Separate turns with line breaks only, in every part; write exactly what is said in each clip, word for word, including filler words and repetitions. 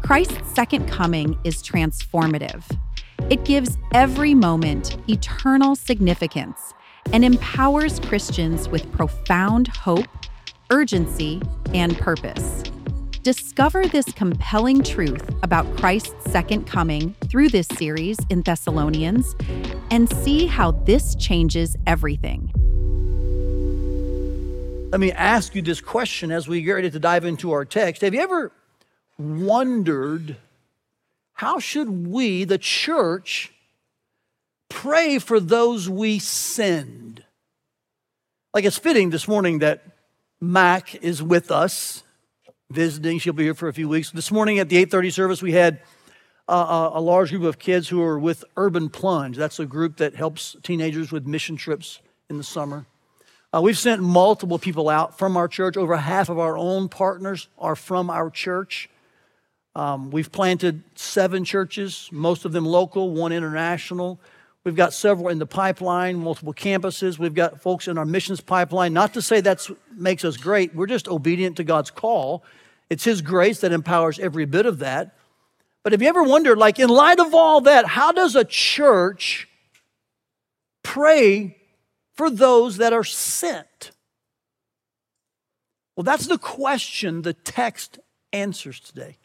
Christ's second coming is transformative. It gives every moment eternal significance and empowers Christians with profound hope, urgency, and purpose. Discover this compelling truth about Christ's second coming through this series in Thessalonians and see how this changes everything.
Let me ask you this question as we get ready to dive into our text. Have you ever wondered, how should we, the church, pray for those we send? Like, it's fitting this morning that Mac is with us, visiting. She'll be here for a few weeks. This morning at the eight thirty service, we had uh, a large group of kids who are with Urban Plunge. That's a group that helps teenagers with mission trips in the summer. Uh, we've sent multiple people out from our church. Over half of our own partners are from our church. Um, we've planted seven churches, most of them local, one international. We've got several in the pipeline, multiple campuses. We've got folks in our missions pipeline. Not to say that makes us great. We're just obedient to God's call. It's His grace that empowers every bit of that. But have you ever wondered, like, in light of all that, how does a church pray for those that are sent? Well, that's the question the text answers today.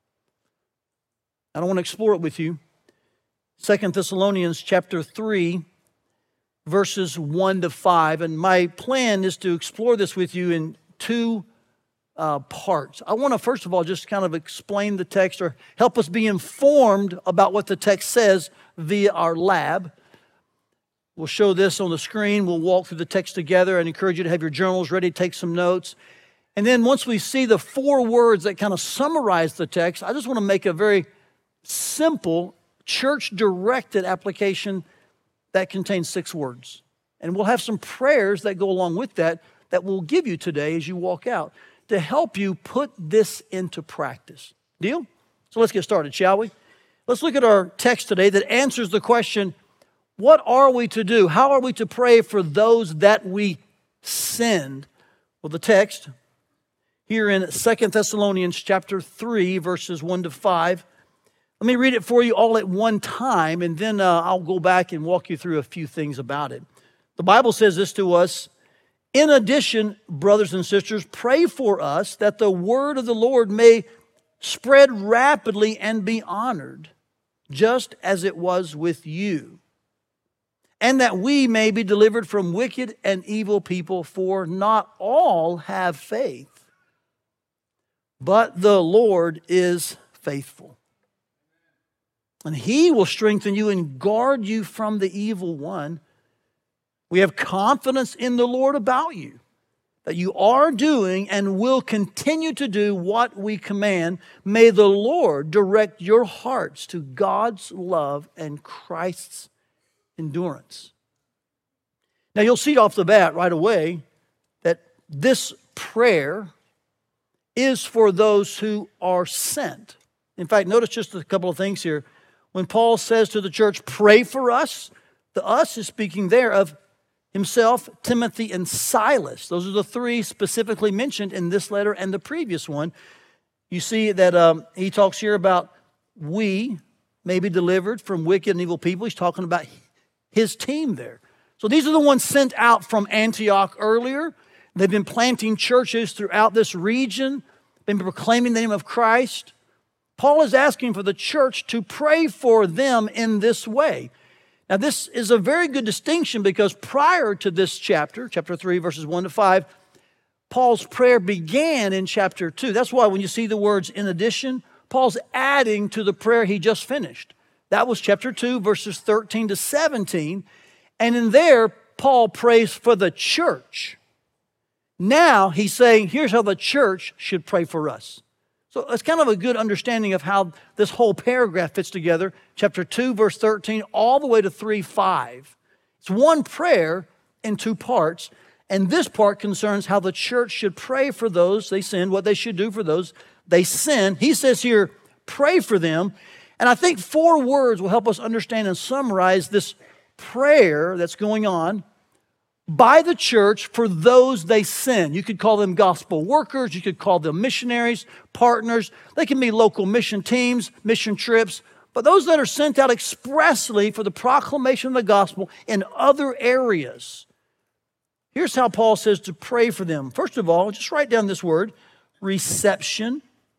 I don't want to explore it with you. Second Thessalonians chapter three, verses one to five. And my plan is to explore this with you in two uh, parts. I want to, first of all, just kind of explain the text or help us be informed about what the text says via our lab. We'll show this on the screen. We'll walk through the text together and encourage you to have your journals ready, take some notes. And then once we see the four words that kind of summarize the text, I just want to make a very simple church-directed application that contains six words. And we'll have some prayers that go along with that that we'll give you today as you walk out to help you put this into practice. Deal? So let's get started, shall we? Let's look at our text today that answers the question, what are we to do? How are we to pray for those that we send? Well, the text here in Second Thessalonians chapter three, verses one to five. Let me read it for you all at one time, and then uh, I'll go back and walk you through a few things about it. The Bible says this to us, in addition, brothers and sisters, pray for us that the word of the Lord may spread rapidly and be honored, just as it was with you, and that we may be delivered from wicked and evil people, for not all have faith, but the Lord is faithful. And He will strengthen you and guard you from the evil one. We have confidence in the Lord about you, that you are doing and will continue to do what we command. May the Lord direct your hearts to God's love and Christ's endurance. Now you'll see off the bat right away that this prayer is for those who are sent. In fact, notice just a couple of things here. When Paul says to the church, pray for us, the us is speaking there of himself, Timothy, and Silas. Those are the three specifically mentioned in this letter and the previous one. You see that um, he talks here about we may be delivered from wicked and evil people. He's talking about his team there. So these are the ones sent out from Antioch earlier. They've been planting churches throughout this region, been proclaiming the name of Christ. Paul is asking for the church to pray for them in this way. Now, this is a very good distinction because prior to this chapter, chapter three, verses one to five, Paul's prayer began in chapter two. That's why when you see the words in addition, Paul's adding to the prayer he just finished. That was chapter two, verses thirteen to seventeen. And in there, Paul prays for the church. Now he's saying, here's how the church should pray for us. So it's kind of a good understanding of how this whole paragraph fits together. Chapter two, verse thirteen, all the way to three, five. It's one prayer in two parts. And this part concerns how the church should pray for those they sin, what they should do for those they sin. He says here, pray for them. And I think four words will help us understand and summarize this prayer that's going on by the church for those they send. You could call them gospel workers. You could call them missionaries, partners. They can be local mission teams, mission trips. But those that are sent out expressly for the proclamation of the gospel in other areas. Here's how Paul says to pray for them. First of all, just write down this word, reception.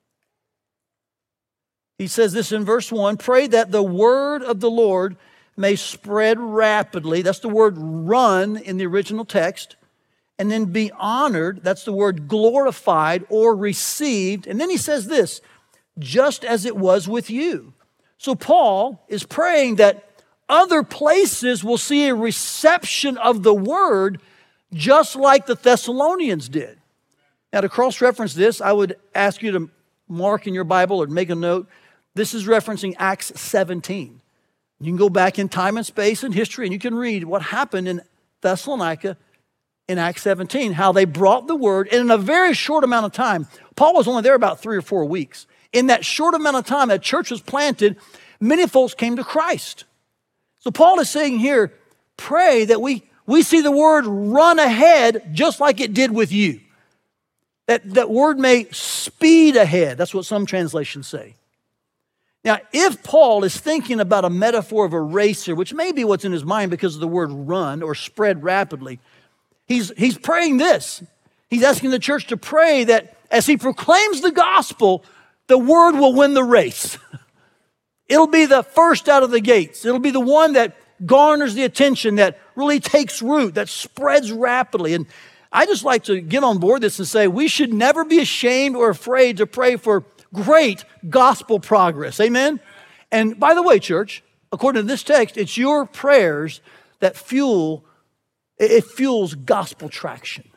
He says this in verse one, pray that the word of the Lord may spread rapidly. That's the word run in the original text. And then be honored. That's the word glorified or received. And then he says this, just as it was with you. So Paul is praying that other places will see a reception of the word just like the Thessalonians did. Now to cross-reference this, I would ask you to mark in your Bible or make a note. This is referencing Acts seventeen. You can go back in time and space and history and you can read what happened in Thessalonica in Acts seventeen, how they brought the word, and in a very short amount of time, Paul was only there about three or four weeks. In that short amount of time that church was planted, many folks came to Christ. So Paul is saying here, pray that we, we see the word run ahead just like it did with you. That, that word may speed ahead. That's what some translations say. Now, if Paul is thinking about a metaphor of a racer, which may be what's in his mind because of the word run or spread rapidly, he's, he's praying this. He's asking the church to pray that as he proclaims the gospel, the word will win the race. It'll be the first out of the gates. It'll be the one that garners the attention, that really takes root, that spreads rapidly. And I just like to get on board this and say we should never be ashamed or afraid to pray for great gospel progress. Amen? And by the way, church, according to this text, it's your prayers that fuel, it fuels gospel traction.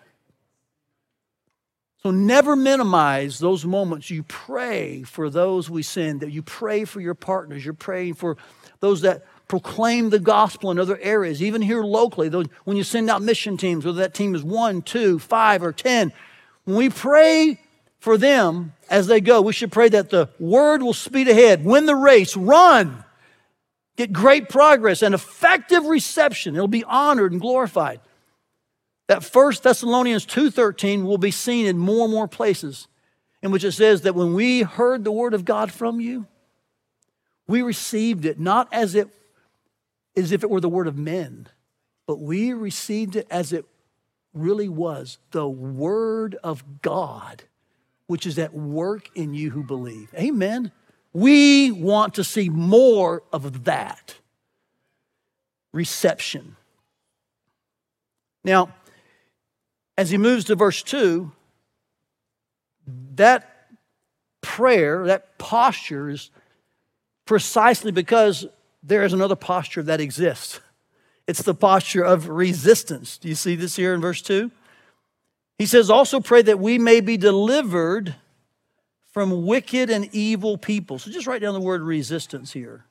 So never minimize those moments. You pray for those we send, that you pray for your partners. You're praying for those that proclaim the gospel in other areas, even here locally. Those, when you send out mission teams, whether that team is one, two, five, or ten, when we pray for them as they go, we should pray that the word will speed ahead, win the race, run, get great progress and effective reception. It'll be honored and glorified. That First Thessalonians two thirteen will be seen in more and more places in which it says that when we heard the word of God from you, we received it not as it as if it were the word of men, but we received it as it really was, the word of God, which is at work in you who believe. Amen. We want to see more of that reception. Now, as he moves to verse two, that prayer, that posture is precisely because there is another posture that exists. It's the posture of resistance. Do you see this here in verse two? He says, also pray that we may be delivered from wicked and evil people. So just write down the word resistance here.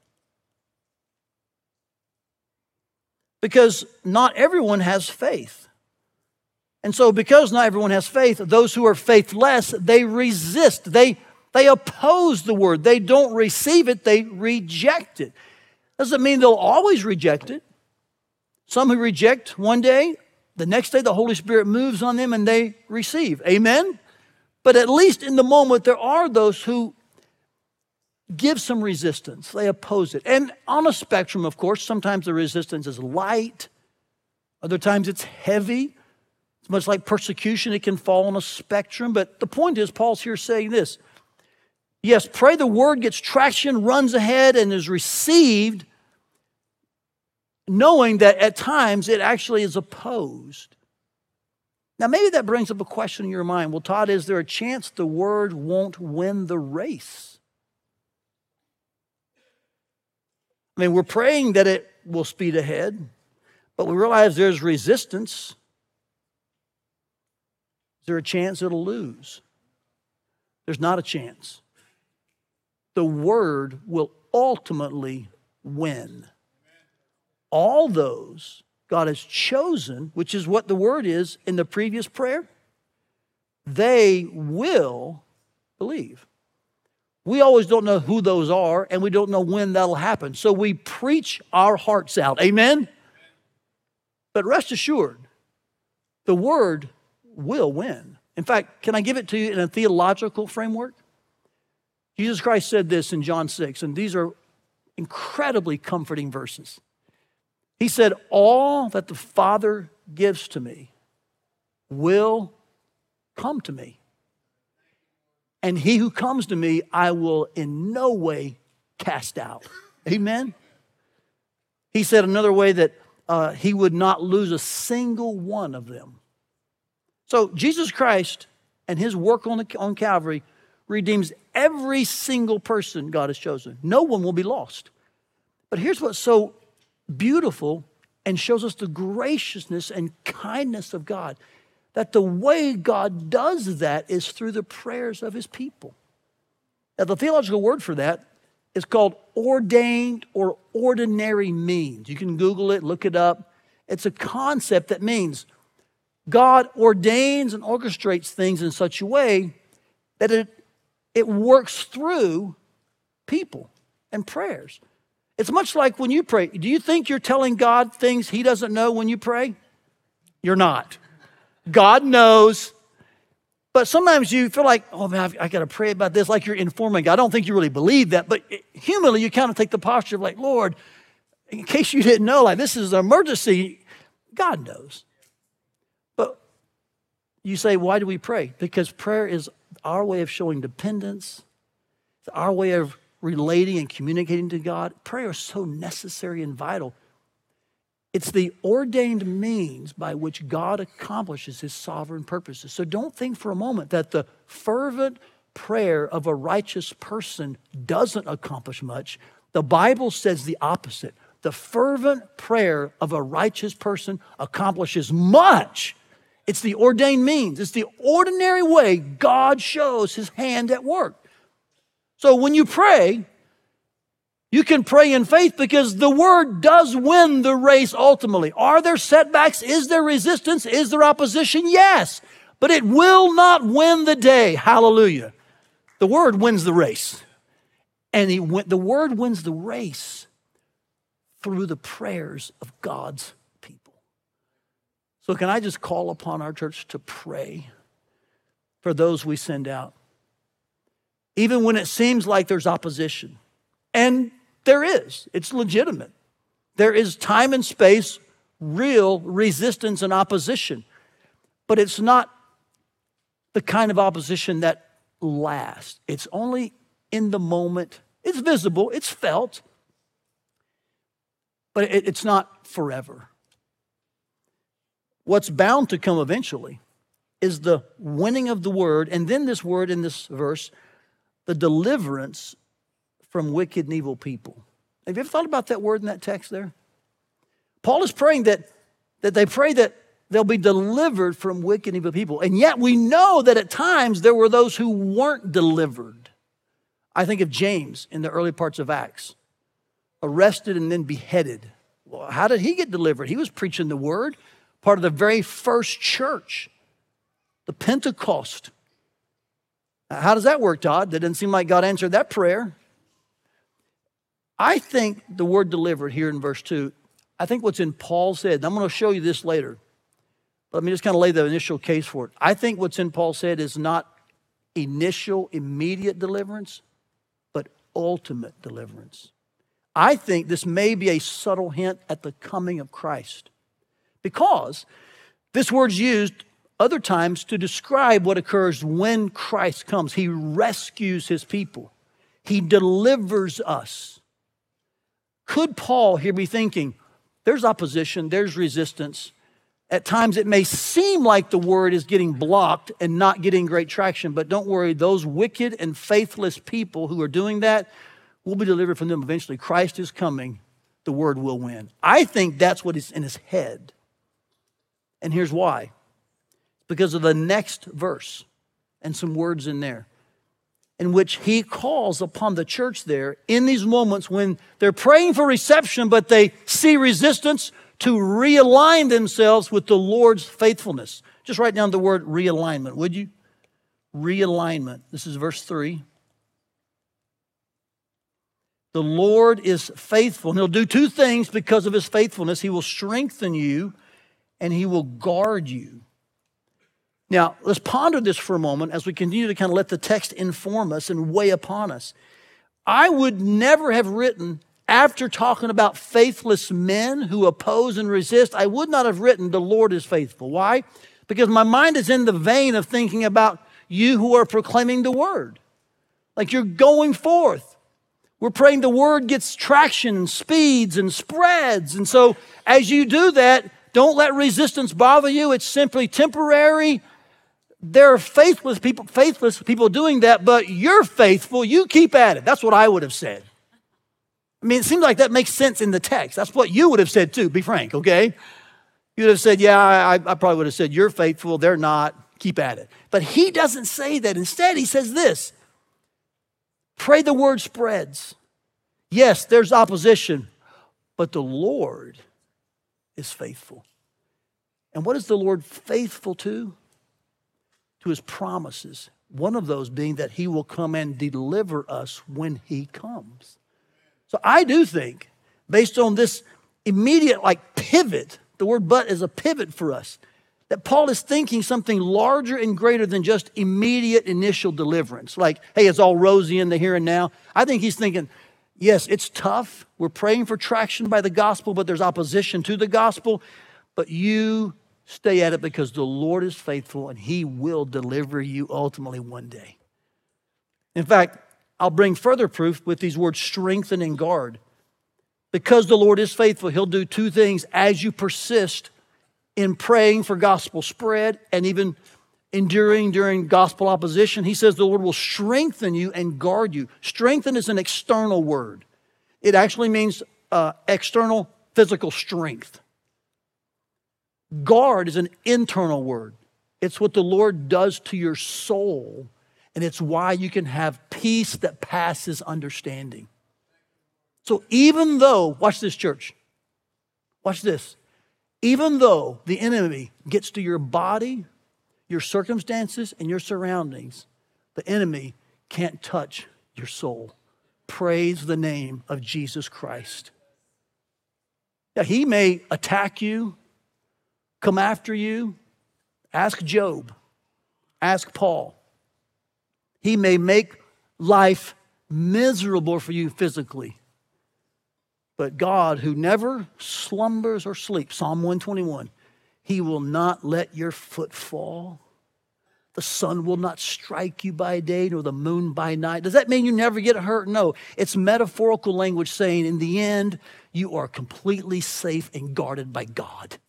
Because not everyone has faith. And so because not everyone has faith, those who are faithless, they resist. They, they oppose the word. They don't receive it. They reject it. Doesn't mean they'll always reject it. Some who reject one day, the next day the Holy Spirit moves on them and they receive. Amen? But at least in the moment, there are those who give some resistance. They oppose it. And on a spectrum, of course, sometimes the resistance is light. Other times it's heavy. It's much like persecution. It can fall on a spectrum. But the point is, Paul's here saying this. Yes, pray the word gets traction, runs ahead, and is received, knowing that at times it actually is opposed. Now, maybe that brings up a question in your mind. Well, Todd, is there a chance the word won't win the race? I mean, we're praying that it will speed ahead, but we realize there's resistance. Is there a chance it'll lose? There's not a chance. The word will ultimately win. All those God has chosen, which is what the word is in the previous prayer, they will believe. We always don't know who those are, and we don't know when that'll happen. So we preach our hearts out. Amen? But rest assured, the word will win. In fact, can I give it to you in a theological framework? Jesus Christ said this in John six, and these are incredibly comforting verses. He said, all that the Father gives to me will come to me. And he who comes to me, I will in no way cast out. Amen? He said another way that uh, he would not lose a single one of them. So Jesus Christ and his work on, the, on Calvary redeems every single person God has chosen. No one will be lost. But here's what's so beautiful and shows us the graciousness and kindness of God, that the way God does that is through the prayers of his people. Now, the theological word for that is called ordained or ordinary means. You can Google it, look it up. It's a concept that means God ordains and orchestrates things in such a way that it, it works through people and prayers. It's much like when you pray. Do you think you're telling God things he doesn't know when you pray? You're not. God knows. But sometimes you feel like, oh man, I've, I got to pray about this, like you're informing God. I don't think you really believe that. But humanly, you kind of take the posture of like, Lord, in case you didn't know, like this is an emergency. God knows. But you say, why do we pray? Because prayer is our way of showing dependence. It's our way of relating and communicating to God. Prayer is so necessary and vital. It's the ordained means by which God accomplishes his sovereign purposes. So don't think for a moment that the fervent prayer of a righteous person doesn't accomplish much. The Bible says the opposite. The fervent prayer of a righteous person accomplishes much. It's the ordained means. It's the ordinary way God shows his hand at work. So when you pray, you can pray in faith because the word does win the race ultimately. Are there setbacks? Is there resistance? Is there opposition? Yes, but it will not win the day. Hallelujah. The word wins the race. And he went, the word wins the race through the prayers of God's people. So can I just call upon our church to pray for those we send out? Even when it seems like there's opposition. And there is. It's legitimate. There is time and space, real resistance and opposition. But it's not the kind of opposition that lasts. It's only in the moment. It's visible. It's felt. But it, it's not forever. What's bound to come eventually is the winning of the word, and then this word in this verse, the deliverance from wicked and evil people. Have you ever thought about that word in that text there? Paul is praying that, that they pray that they'll be delivered from wicked and evil people. And yet we know that at times there were those who weren't delivered. I think of James in the early parts of Acts, arrested and then beheaded. Well, how did he get delivered? He was preaching the word, part of the very first church, the Pentecost. How does that work, Todd? That didn't seem like God answered that prayer. I think the word delivered here in verse two, I think what's in Paul's head, and I'm going to show you this later, but let me just kind of lay the initial case for it. I think what's in Paul's head is not initial, immediate deliverance, but ultimate deliverance. I think this may be a subtle hint at the coming of Christ, because this word's used other times to describe what occurs when Christ comes. He rescues his people. He delivers us. Could Paul here be thinking, there's opposition, there's resistance. At times it may seem like the word is getting blocked and not getting great traction, but don't worry, those wicked and faithless people who are doing that will be delivered from them eventually. Christ is coming, the word will win. I think that's what is in his head. And here's why. Because of the next verse and some words in there, in which he calls upon the church there in these moments when they're praying for reception, but they see resistance, to realign themselves with the Lord's faithfulness. Just write down the word realignment, would you? Realignment. This is verse three. The Lord is faithful, and he'll do two things because of his faithfulness. He will strengthen you, and he will guard you. Now, let's ponder this for a moment as we continue to kind of let the text inform us and weigh upon us. I would never have written, after talking about faithless men who oppose and resist, I would not have written, the Lord is faithful. Why? Because my mind is in the vein of thinking about you who are proclaiming the word. Like you're going forth. We're praying the word gets traction and speeds and spreads. And so as you do that, don't let resistance bother you. It's simply temporary. There are faithless people, faithless people doing that, but you're faithful. You keep at it. That's what I would have said. I mean, it seems like that makes sense in the text. That's what you would have said too, be frank, okay? You would have said, yeah, I, I probably would have said, you're faithful, they're not, keep at it. But he doesn't say that. Instead, he says this, pray the word spreads. Yes, there's opposition, but the Lord is faithful. And what is the Lord faithful to? To his promises. One of those being that he will come and deliver us when he comes. So I do think, based on this immediate like pivot, the word but is a pivot for us, that Paul is thinking something larger and greater than just immediate initial deliverance. Like, hey, it's all rosy in the here and now. I think he's thinking, yes, it's tough. We're praying for traction by the gospel, but there's opposition to the gospel. But you stay at it because the Lord is faithful and he will deliver you ultimately one day. In fact, I'll bring further proof with these words, strengthen and guard. Because the Lord is faithful, he'll do two things as you persist in praying for gospel spread and even enduring during gospel opposition. He says the Lord will strengthen you and guard you. Strengthen is an external word. It actually means uh, external physical strength. Guard is an internal word. It's what the Lord does to your soul, and it's why you can have peace that passes understanding. So even though, watch this, church, watch this. Even though the enemy gets to your body, your circumstances, and your surroundings, the enemy can't touch your soul. Praise the name of Jesus Christ. Yeah, he may attack you, come after you. Ask Job. Ask Paul. He may make life miserable for you physically. But God, who never slumbers or sleeps, Psalm one twenty-one, he will not let your foot fall. The sun will not strike you by day, nor the moon by night. Does that mean you never get hurt? No. It's metaphorical language saying in the end, you are completely safe and guarded by God.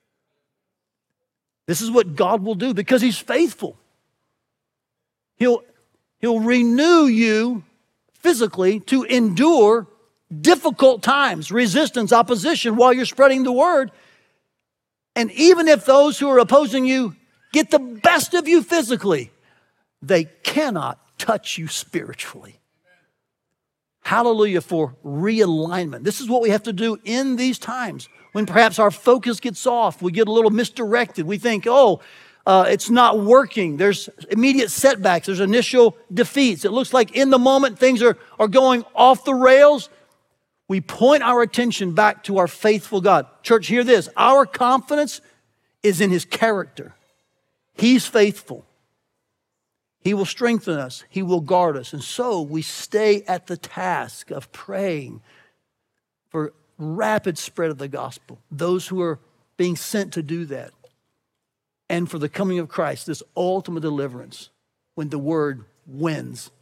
This is what God will do because he's faithful. He'll, he'll renew you physically to endure difficult times, resistance, opposition while you're spreading the word. And even if those who are opposing you get the best of you physically, they cannot touch you spiritually. Hallelujah for realignment. This is what we have to do in these times when perhaps our focus gets off. We get a little misdirected. We think, oh, uh, it's not working. There's immediate setbacks. There's initial defeats. It looks like in the moment things are, are going off the rails. We point our attention back to our faithful God. Church, hear this. Our confidence is in his character. He's faithful. He will strengthen us. He will guard us. And so we stay at the task of praying for rapid spread of the gospel. Those who are being sent to do that. And for the coming of Christ, this ultimate deliverance when the word wins.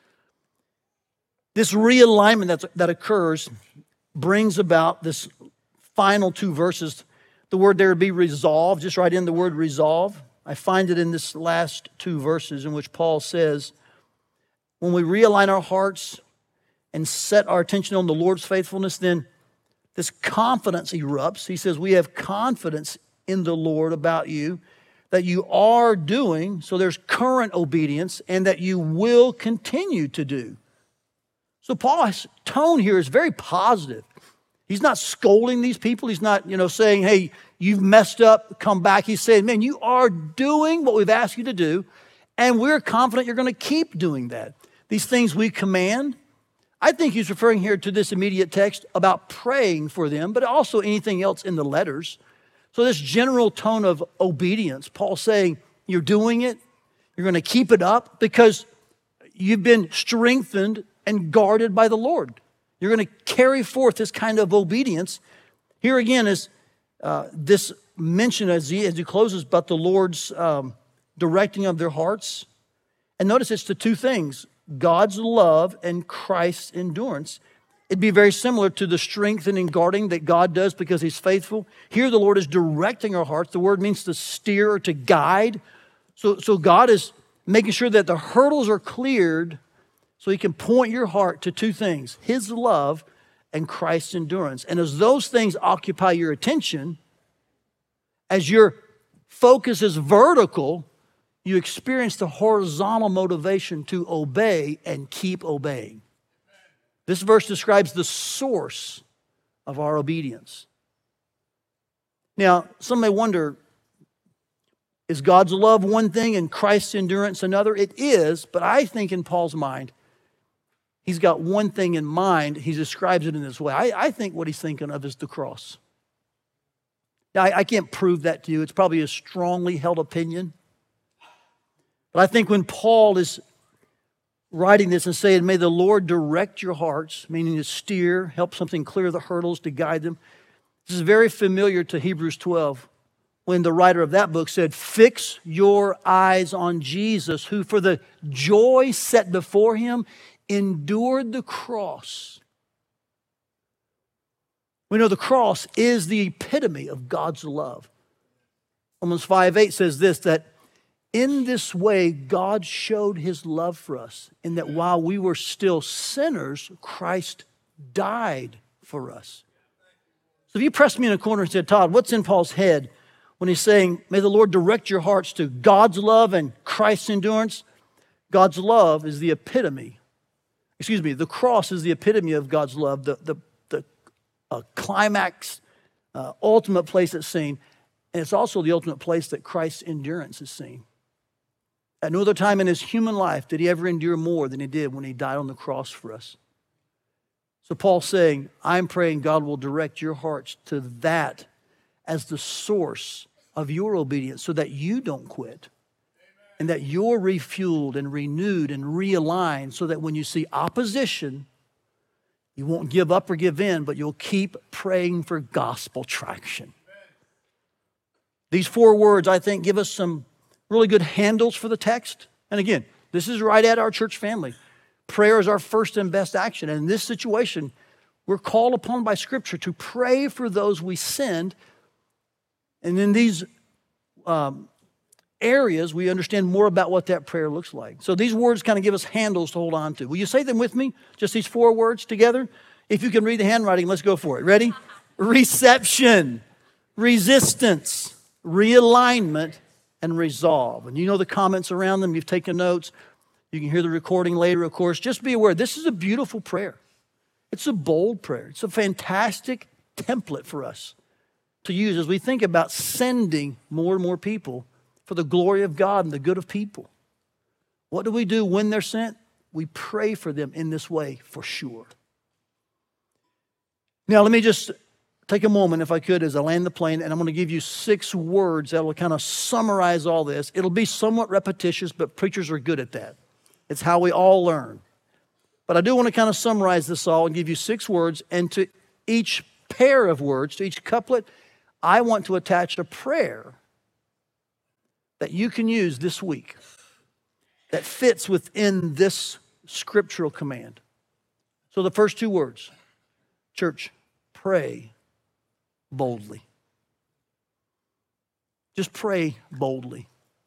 This realignment that's, that occurs brings about this final two verses. The word there would be resolve. Just write in the word resolve. I find it in this last two verses in which Paul says, when we realign our hearts and set our attention on the Lord's faithfulness, then this confidence erupts. He says, we have confidence in the Lord about you, that you are doing, so there's current obedience, and that you will continue to do. So Paul's tone here is very positive. He's not scolding these people. He's not, you know, saying, hey, you've messed up, come back. He's saying, man, you are doing what we've asked you to do, and we're confident you're going to keep doing that. These things we command. I think he's referring here to this immediate text about praying for them, but also anything else in the letters. So this general tone of obedience, Paul saying, You're doing it. You're going to keep it up because you've been strengthened and guarded by the Lord. You're going to carry forth this kind of obedience. Here again is uh, this mention as he, as he closes about the Lord's um, directing of their hearts. And notice it's the two things, God's love and Christ's endurance. It'd be very similar to the strengthening guarding that God does because he's faithful. Here the Lord is directing our hearts. The word means to steer or to guide. So, so God is making sure that the hurdles are cleared so he can point your heart to two things, his love and Christ's endurance. And as those things occupy your attention, as your focus is vertical, you experience the horizontal motivation to obey and keep obeying. This verse describes the source of our obedience. Now, some may wonder, is God's love one thing and Christ's endurance another? It is, but I think in Paul's mind, he's got one thing in mind. He describes it in this way. I, I think what he's thinking of is the cross. Now, I, I can't prove that to you. It's probably a strongly held opinion. But I think when Paul is writing this and saying, may the Lord direct your hearts, meaning to steer, help something clear the hurdles, to guide them. This is very familiar to Hebrews twelve, when the writer of that book said, fix your eyes on Jesus, who for the joy set before him endured the cross. We know the cross is the epitome of God's love. Romans five eight says this, that in this way, God showed his love for us, in that while we were still sinners, Christ died for us. So if you pressed me in a corner and said, Todd, what's in Paul's head when he's saying, may the Lord direct your hearts to God's love and Christ's endurance? God's love is the epitome. Excuse me, the cross is the epitome of God's love, the, the, the uh, climax, uh, ultimate place it's seen. And it's also the ultimate place that Christ's endurance is seen. At no other time in his human life did he ever endure more than he did when he died on the cross for us. So Paul's saying, I'm praying God will direct your hearts to that as the source of your obedience so that you don't quit. And that you're refueled and renewed and realigned so that when you see opposition, you won't give up or give in, but you'll keep praying for gospel traction. These four words, I think, give us some really good handles for the text. And again, this is right at our church family. Prayer is our first and best action. And in this situation, we're called upon by Scripture to pray for those we sinned. And in these um, areas, we understand more about what that prayer looks like. So these words kind of give us handles to hold on to. Will you say them with me? Just these four words together? If you can read the handwriting, let's go for it. Ready? Reception, resistance, realignment, and resolve. And you know the comments around them. You've taken notes. You can hear the recording later, of course. Just be aware, this is a beautiful prayer. It's a bold prayer. It's a fantastic template for us to use as we think about sending more and more people for the glory of God and the good of people. What do we do when they're sent? We pray for them in this way for sure. Now, let me just take a moment, if I could, as I land the plane, and I'm going to give you six words that will kind of summarize all this. It'll be somewhat repetitious, but preachers are good at that. It's how we all learn. But I do want to kind of summarize this all and give you six words, and to each pair of words, to each couplet, I want to attach a prayer that you can use this week that fits within this scriptural command. So the first two words, church, pray boldly. Just pray boldly.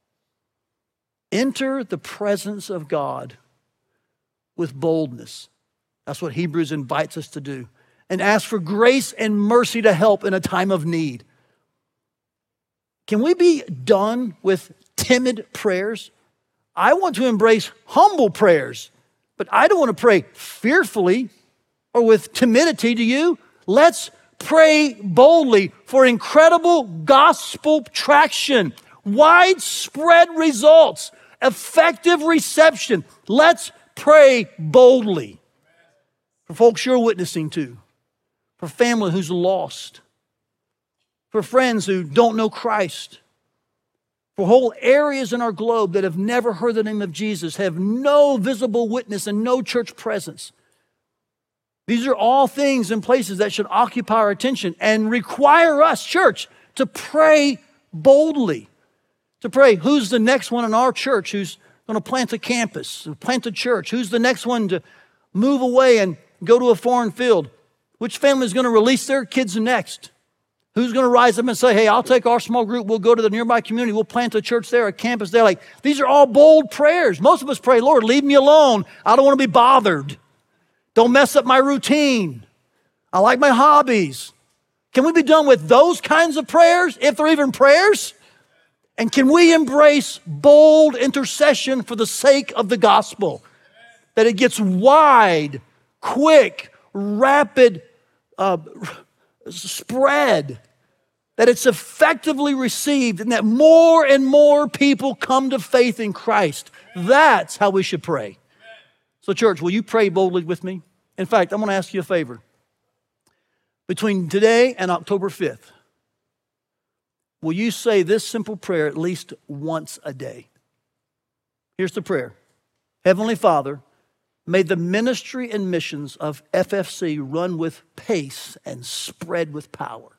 Enter the presence of God with boldness. That's what Hebrews invites us to do. And ask for grace and mercy to help in a time of need. Can we be done with timid prayers? I want to embrace humble prayers, but I don't want to pray fearfully or with timidity. Do you? Let's pray boldly for incredible gospel traction, widespread results, effective reception. Let's pray boldly for folks you're witnessing to, for family who's lost, for friends who don't know Christ, for whole areas in our globe that have never heard the name of Jesus, have no visible witness and no church presence. These are all things and places that should occupy our attention and require us, church, to pray boldly. To pray, who's the next one in our church who's going to plant a campus, plant a church? Who's the next one to move away and go to a foreign field? Which family is going to release their kids next? Who's going to rise up and say, hey, I'll take our small group, we'll go to the nearby community, we'll plant a church there, a campus there. Like, these are all bold prayers. Most of us pray, Lord, leave me alone. I don't want to be bothered. Don't mess up my routine. I like my hobbies. Can we be done with those kinds of prayers, if they're even prayers? And can we embrace bold intercession for the sake of the gospel? That it gets wide, quick, rapid uh, spread, that it's effectively received, and that more and more people come to faith in Christ. That's how we should pray. So church, will you pray boldly with me? In fact, I'm going to ask you a favor. Between today and October fifth, will you say this simple prayer at least once a day? Here's the prayer. Heavenly Father, may the ministry and missions of F F C run with pace and spread with power.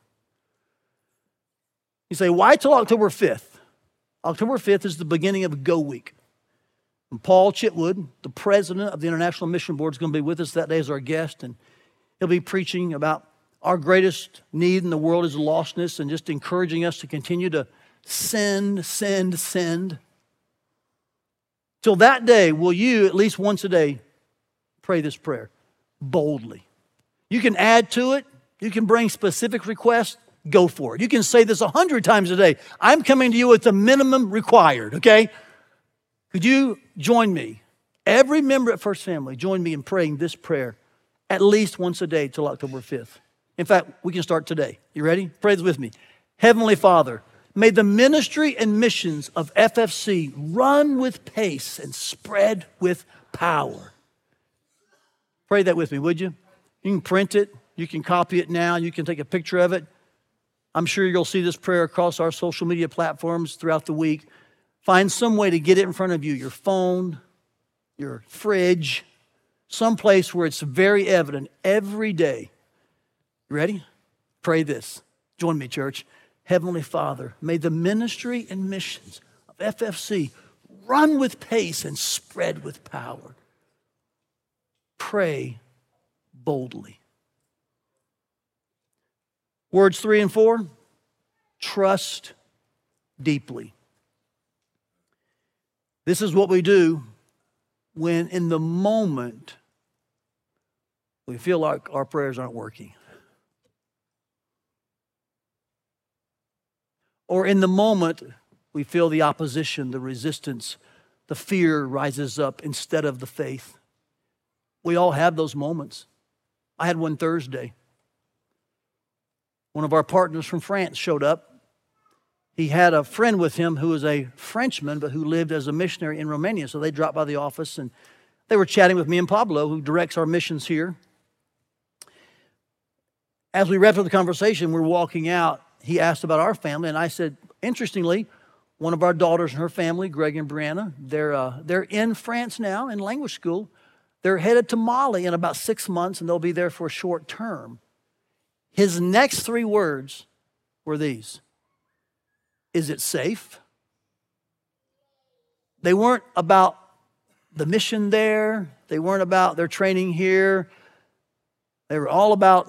You say, why till October fifth? October fifth is the beginning of Go Week. And Paul Chitwood, the president of the International Mission Board, is going to be with us that day as our guest, and he'll be preaching about our greatest need in the world is lostness, and just encouraging us to continue to send, send, send. Till that day, will you, at least once a day, pray this prayer boldly? You can add to it. You can bring specific requests. Go for it. You can say this a hundred times a day. I'm coming to you with the minimum required, okay? Could you join me? Every member at First Family, join me in praying this prayer at least once a day till October fifth. In fact, we can start today. You ready? Pray this with me. Heavenly Father, may the ministry and missions of F F C run with pace and spread with power. Pray that with me, would you? You can print it. You can copy it now. You can take a picture of it. I'm sure you'll see this prayer across our social media platforms throughout the week. Find some way to get it in front of you, your phone, your fridge, someplace where it's very evident every day. You ready? Pray this. Join me, church. Heavenly Father, may the ministry and missions of F F C run with pace and spread with power. Pray boldly. Words three and four, trust deeply. This is what we do when in the moment we feel like our prayers aren't working. Or in the moment we feel the opposition, the resistance, the fear rises up instead of the faith. We all have those moments. I had one Thursday. One of our partners from France showed up. He had a friend with him who was a Frenchman, but who lived as a missionary in Romania. So they dropped by the office, and they were chatting with me and Pablo, who directs our missions here. As we wrapped up the conversation, we're walking out. He asked about our family, and I said, interestingly, one of our daughters and her family, Greg and Brianna, they're, uh, they're in France now in language school. They're headed to Mali in about six months, and they'll be there for a short term. His next three words were these. Is it safe? They weren't about the mission there. They weren't about their training here. They were all about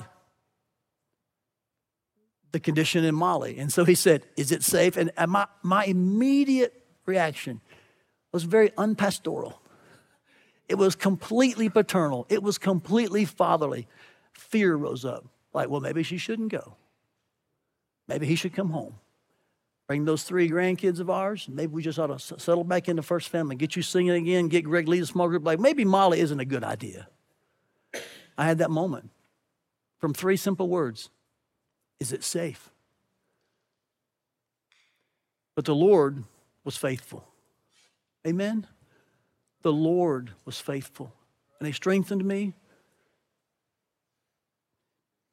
the condition in Mali. And so he said, is it safe? And my, my immediate reaction was very unpastoral. It was completely paternal. It was completely fatherly. Fear rose up. Like, well, maybe she shouldn't go. Maybe he should come home. Bring those three grandkids of ours. Maybe we just ought to settle back into First Family. Get you singing again. Get Greg lead a small group. Like, maybe Mali isn't a good idea. I had that moment from three simple words. Is it safe? But the Lord was faithful. Amen? The Lord was faithful. And he strengthened me.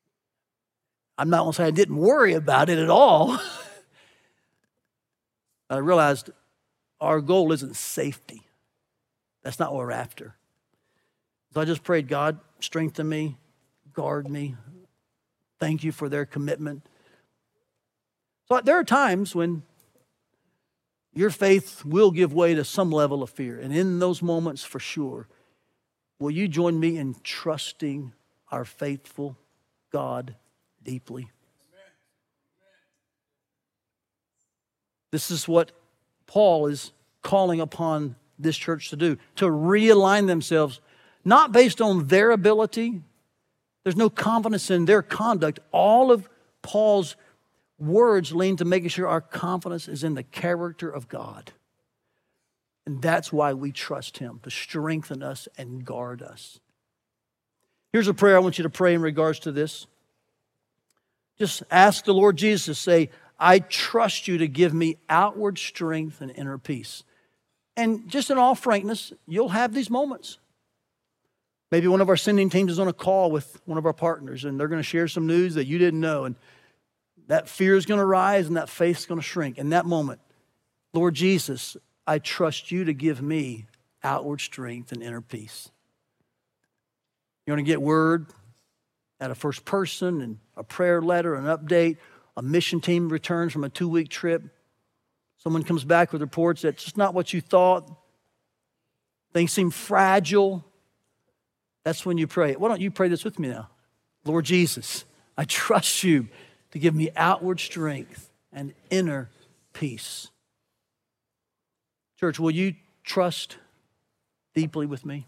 I'm not going to say I didn't worry about it at all. I realized our goal isn't safety. That's not what we're after. So I just prayed, God, strengthen me, guard me. Thank you for their commitment. So there are times when your faith will give way to some level of fear. And in those moments, for sure, will you join me in trusting our faithful God deeply? Amen. This is what Paul is calling upon this church to do, to realign themselves, not based on their ability. There's no confidence in their conduct. All of Paul's words lean to making sure our confidence is in the character of God. And that's why we trust Him, to strengthen us and guard us. Here's a prayer I want you to pray in regards to this. Just ask the Lord Jesus to say, I trust you to give me outward strength and inner peace. And just in all frankness, you'll have these moments. Maybe one of our sending teams is on a call with one of our partners and they're going to share some news that you didn't know. And that fear is going to rise and that faith is going to shrink. In that moment, Lord Jesus, I trust you to give me outward strength and inner peace. You're going to get word at a first person and a prayer letter, an update. A mission team returns from a two-week trip. Someone comes back with reports that it's just not what you thought. Things seem fragile. That's when you pray. Why don't you pray this with me now? Lord Jesus, I trust you to give me outward strength and inner peace. Church, will you trust deeply with me?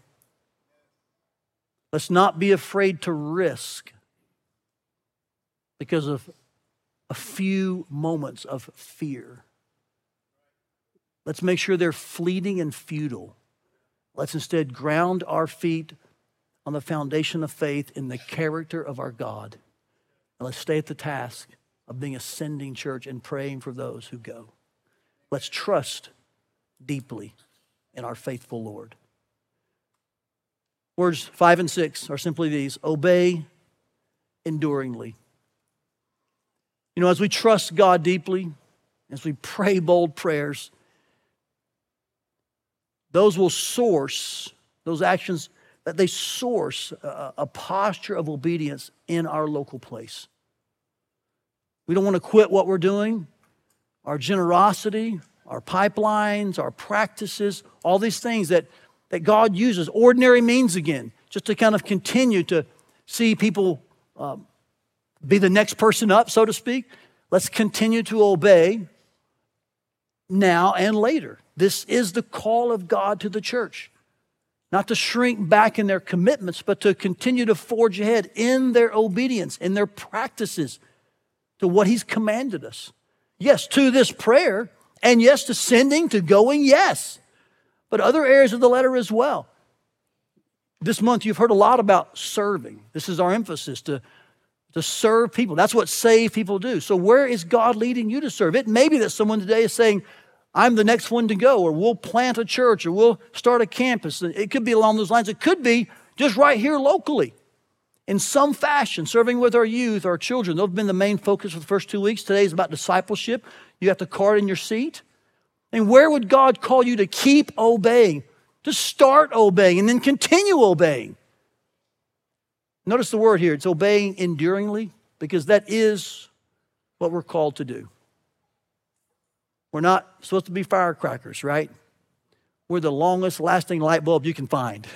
Let's not be afraid to risk because of a few moments of fear. Let's make sure they're fleeting and futile. Let's instead ground our feet on the foundation of faith in the character of our God. And let's stay at the task of being a sending church and praying for those who go. Let's trust deeply in our faithful Lord. Words five and six are simply these: obey enduringly. You know, as we trust God deeply, as we pray bold prayers, those will source, those actions, that they source a, a posture of obedience in our local place. We don't want to quit what we're doing. Our generosity, our pipelines, our practices, all these things that, that God uses, ordinary means again, just to kind of continue to see people um, be the next person up, so to speak. Let's continue to obey now and later. This is the call of God to the church. Not to shrink back in their commitments, but to continue to forge ahead in their obedience, in their practices to what He's commanded us. Yes, to this prayer, and yes, to sending, to going, yes. But other areas of the letter as well. This month you've heard a lot about serving. This is our emphasis, to, to serve people. That's what saved people do. So where is God leading you to serve? It may be that someone today is saying, I'm the next one to go, or we'll plant a church, or we'll start a campus. It could be along those lines. It could be just right here locally, in some fashion, serving with our youth, our children. Those have been the main focus for the first two weeks. Today is about discipleship. You got the card in your seat. And where would God call you to keep obeying, to start obeying, and then continue obeying? Notice the word here. It's obeying enduringly, because that is what we're called to do. We're not supposed to be firecrackers, right? We're the longest lasting light bulb you can find.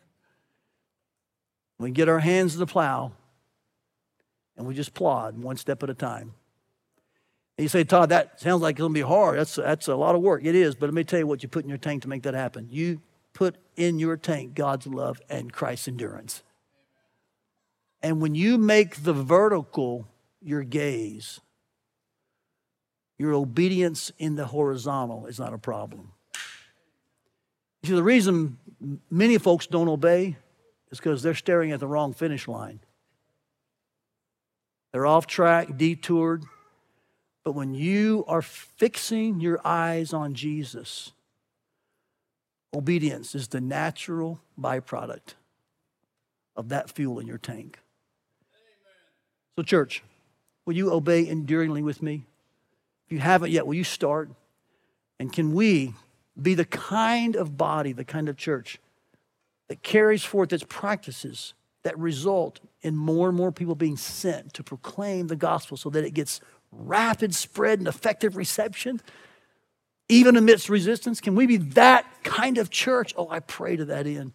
We get our hands to the plow and we just plod one step at a time. And you say, Todd, that sounds like it's going to be hard. That's, that's a lot of work. It is, but let me tell you what you put in your tank to make that happen. You put in your tank God's love and Christ's endurance. And when you make the vertical your gaze, your obedience in the horizontal is not a problem. You see, the reason many folks don't obey is because they're staring at the wrong finish line. They're off track, detoured. But when you are fixing your eyes on Jesus, obedience is the natural byproduct of that fuel in your tank. Amen. So church, will you obey enduringly with me? If you haven't yet, will you start? And can we be the kind of body, the kind of church that carries forth its practices that result in more and more people being sent to proclaim the gospel so that it gets rapid spread and effective reception, even amidst resistance? Can we be that kind of church? Oh, I pray to that end.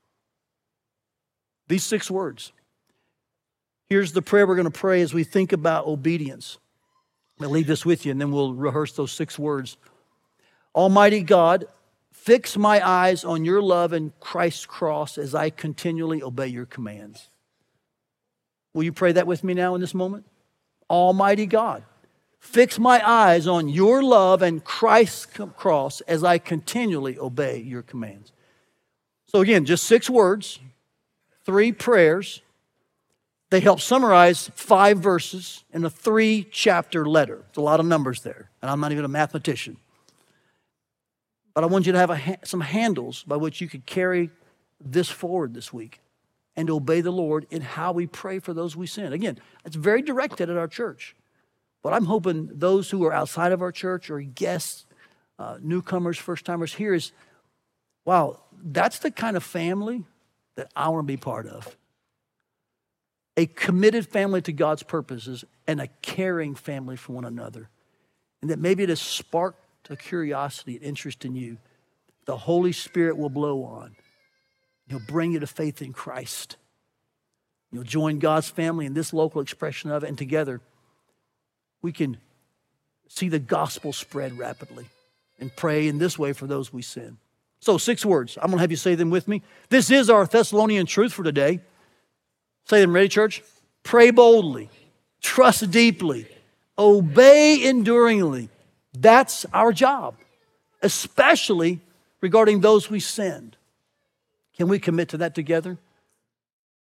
These six words. Here's the prayer we're going to pray as we think about obedience. I'll leave this with you and then we'll rehearse those six words. Almighty God, fix my eyes on your love and Christ's cross as I continually obey your commands. Will you pray that with me now in this moment? Almighty God, fix my eyes on your love and Christ's cross as I continually obey your commands. So again, just six words, three prayers. They help summarize five verses in a three-chapter letter. It's a lot of numbers there, and I'm not even a mathematician. But I want you to have a ha- some handles by which you could carry this forward this week and obey the Lord in how we pray for those we send. Again, it's very directed at our church. But I'm hoping those who are outside of our church or guests, uh, newcomers, first-timers here is, wow, that's the kind of family that I want to be part of. A committed family to God's purposes and a caring family for one another. And that maybe it has sparked a curiosity and interest in you. The Holy Spirit will blow on. He'll bring you to faith in Christ. You'll join God's family in this local expression of it, and together we can see the gospel spread rapidly and pray in this way for those we send. So six words. I'm going to have you say them with me. This is our Thessalonian truth for today. Say them, ready, church? Pray boldly, trust deeply, obey enduringly. That's our job, especially regarding those we send. Can we commit to that together?